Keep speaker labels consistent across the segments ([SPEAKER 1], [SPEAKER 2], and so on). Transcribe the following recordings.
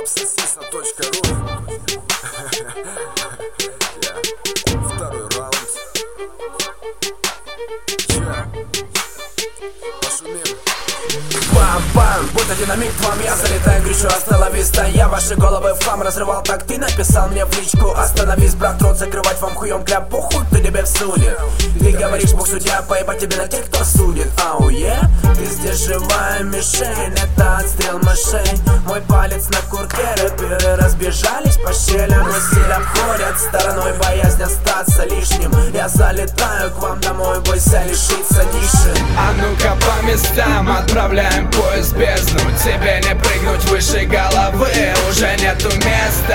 [SPEAKER 1] Rapsosisa.ru. Второй раунд. Пошумим.
[SPEAKER 2] Бам-бам, будто динамит вам я залетаю, кричу «Астелависта». Я ваши головы в хлам разрывал, так ты написал мне в личку. Остановись, брат, рот закрывать вам хуем кляп, похуй, кто тебе всунет. Ты говоришь, бог судья, поебать тебе на тех, кто судит. Ау, ты здесь живая мишень, это отстрел мышей. Мой палец на курке, рэперы разбежались по щелям. Мой стиль обходят стороной, боязнь остаться лишним. Я залетаю к вам домой, бойся лишиться ниши.
[SPEAKER 3] А ну-ка по местам, отправляем поезд в бездну. Тебе не прыгнуть выше головы, уже нету места.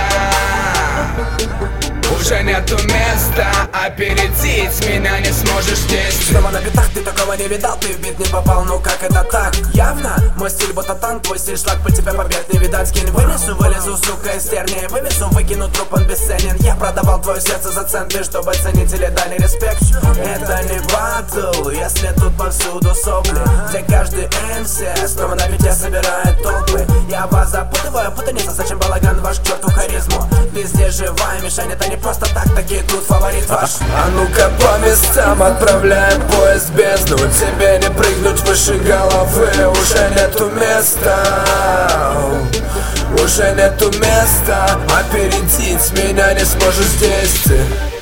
[SPEAKER 3] Уже нету места, опередить меня не сможешь здесь.
[SPEAKER 2] Снова на битах, ты такого не видал, ты в бит не попал, ну как это так? Явно, мой стиль будто танк, твой стиль шлак, по тебе побед не видать. Скинь, вылезу, сука, из тернии, вывезу, выкину труп, он бесценен. Я продавал твое сердце за центы, чтобы ценители дали респект. Это не батл, если тут повсюду сопли. Где каждый МС снова на бите собирает толпы. Я вас запутываю, путаница, зачем балаган ваш к черту харизму? Ты здесь живая мишень, это не просто так, такие тут фаворит ваш.
[SPEAKER 3] А ну-ка по местам, отправляем поезд в бездну. Тебе не прыгнуть выше головы, уже нету места. Уже нету места, опередить меня не сможешь здесь ты.